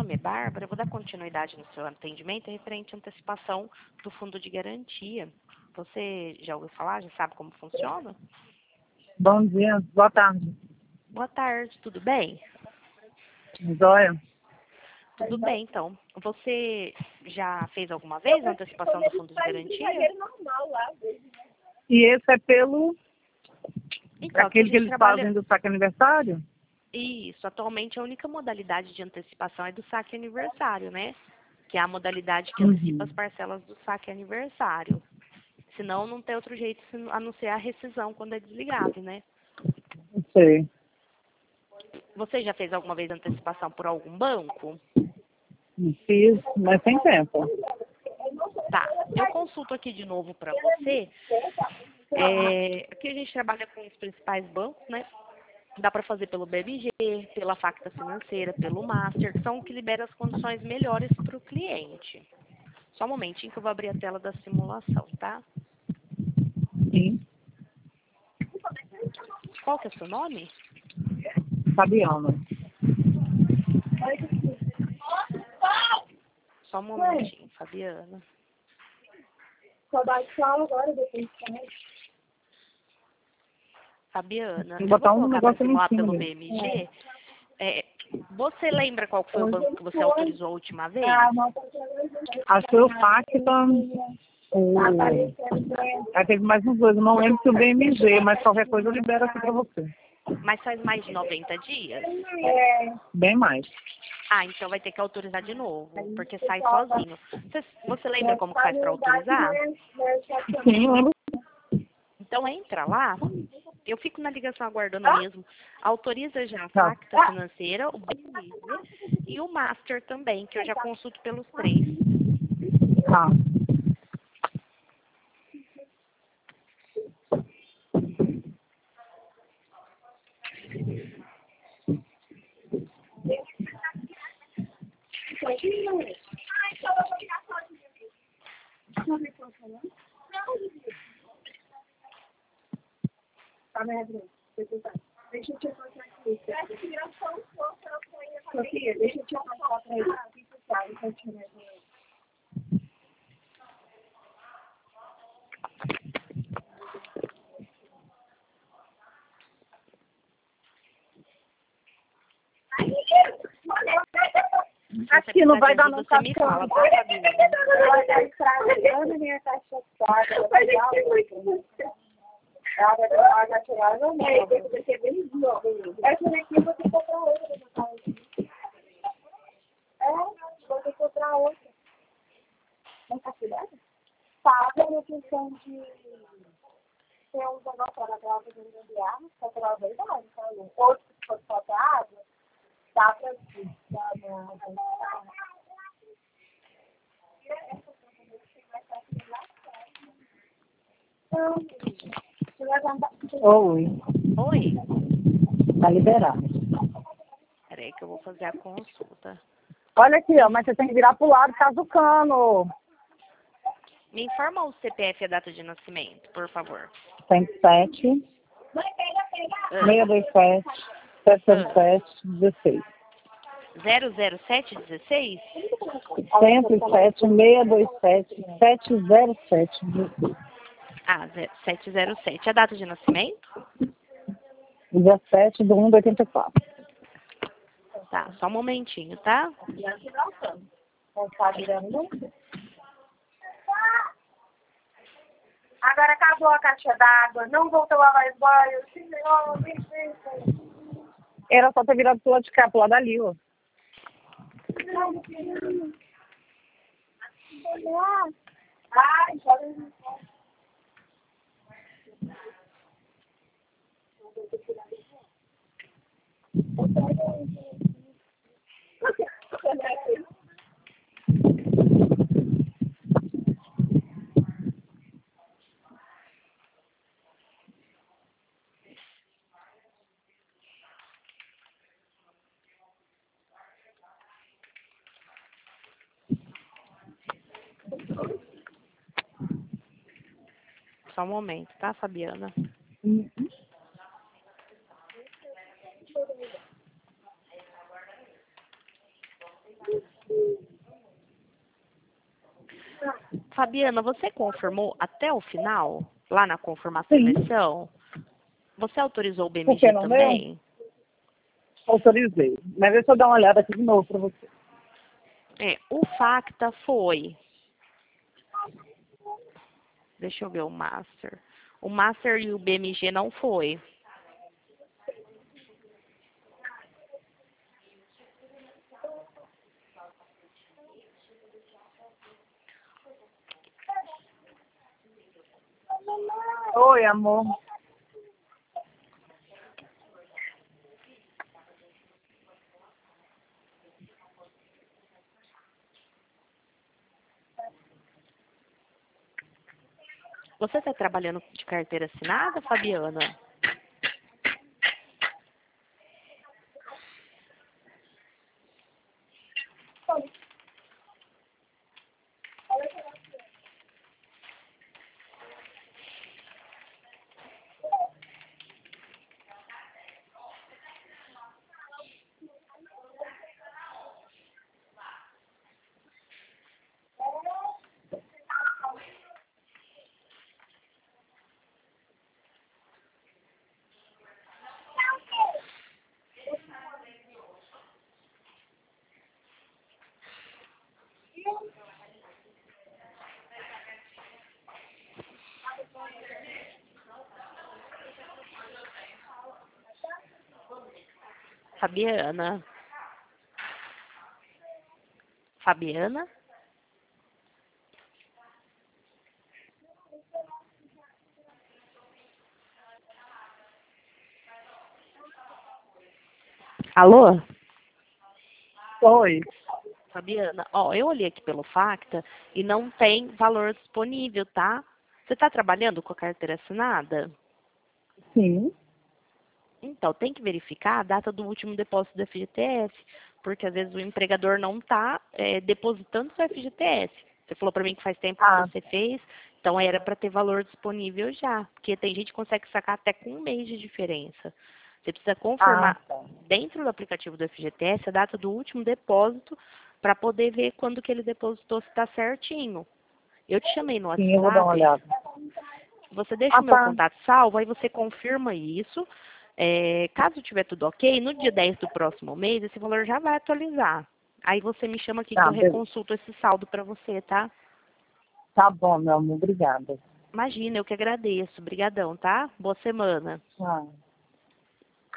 nome é Bárbara, eu vou dar continuidade no seu atendimento referente à antecipação do fundo de garantia. Você já ouviu falar? Já sabe como funciona? Bom dia, boa tarde. Boa tarde, tudo bem? Joia. Tudo bem, então. Você já fez alguma vez a antecipação do fundo de garantia? E esse é pelo Então, aqui a aquele que gente eles trabalha... fazem do saque aniversário? Isso, atualmente a única modalidade de antecipação é do saque aniversário, né? Que é a modalidade que antecipa as parcelas do saque aniversário. Senão não tem outro jeito a não ser a rescisão quando é desligado, né? Não sei. Você já fez alguma vez antecipação por algum banco? Não fiz, mas tem tempo. Tá, eu consulto aqui de novo para você. Aqui a gente trabalha com os principais bancos, né? Dá para fazer pelo BMG, pela Facta Financeira, pelo Master, que são os que liberam as condições melhores para o cliente. Só um momentinho que eu vou abrir a tela da simulação, tá? Sim. Qual que é o seu nome? Fabiana. Só um momentinho, Fabiana. Só dá tchau agora, depois Fabiana, eu Vou vou botar um colocar para negócio simular em pelo cima. BMG. Você lembra qual que foi o banco que você autorizou a última vez? Acho que foi o Facta, Aí teve mais uns dois, eu não lembro se o BMG, mas qualquer coisa eu libero aqui pra você. Mas faz mais de 90 dias? Bem mais. Ah, então vai ter que autorizar de novo, porque sai sozinho. Você lembra como que faz para autorizar? Sim, eu lembro. Então entra lá, eu fico na ligação aguardando mesmo. Autoriza já a Facta Financeira, o BMG e o Master também, que eu já consulto pelos três. Tá. Deixa eu te passar aqui. Sofia, deixa eu te passar pra ele. Aqui não vai dar não, você me fala, tá, Fabiana? Ela tá estragando minha caixa d'água. A caixa d'água não. Essa daqui eu vou ter que comprar outra. Vou ter que comprar outra. Não tá cuidado? Tá, tem a questão de ter um negócio lá pra água de água, só pela verdade, sabe? Ou se for faltar água, dá pra Oi. Oi? Tá liberado. Peraí que eu vou fazer a consulta. Olha aqui, ó, mas você tem que virar pro lado caso. Me informa o CPF e a data de nascimento, por favor. 107, 627, 707, 16. 00716? 107, 627, 707, 16. Ah, 707. A data de nascimento? 17 de 1 de 84. Tá, só um momentinho, tá? Agora acabou a caixa d'água, não voltou a lavar banho. Era só ter virado pro lado de cá, pro lado dali, ó. Ai, Só um momento, tá, Fabiana? Fabiana, você confirmou até o final, lá na confirmação Sim. da eleição? Você autorizou o Por que BMG não também? Autorizei. Mas deixa eu dar uma olhada aqui de novo para você. O Facta foi. Deixa eu ver o Master. O Master e o BMG não foi. Oi, amor. Você está trabalhando de carteira assinada, Fabiana? Fabiana? Fabiana? Alô? Oi. Fabiana, ó, eu olhei aqui pelo Facta e não tem valor disponível, tá? Você está trabalhando com a carteira assinada? Sim. Então, tem que verificar a data do último depósito do FGTS, porque às vezes o empregador não está depositando seu FGTS. Você falou para mim que faz tempo que você fez, então era para ter valor disponível já, porque tem gente que consegue sacar até com um mês de diferença. Você precisa confirmar Tá. dentro do aplicativo do FGTS a data do último depósito para poder ver quando que ele depositou se está certinho. Eu te chamei no Sim, eu vou dar uma WhatsApp, olhada. você deixa o meu Tá. contato salvo, aí você confirma isso. Caso tiver tudo ok, no dia 10 do próximo mês, esse valor já vai atualizar. Aí você me chama aqui que Tá, eu beleza. reconsulto esse saldo para você, tá? Tá bom, meu amor. Obrigada. Imagina, eu que agradeço. Obrigadão, tá? Boa semana. Tchau.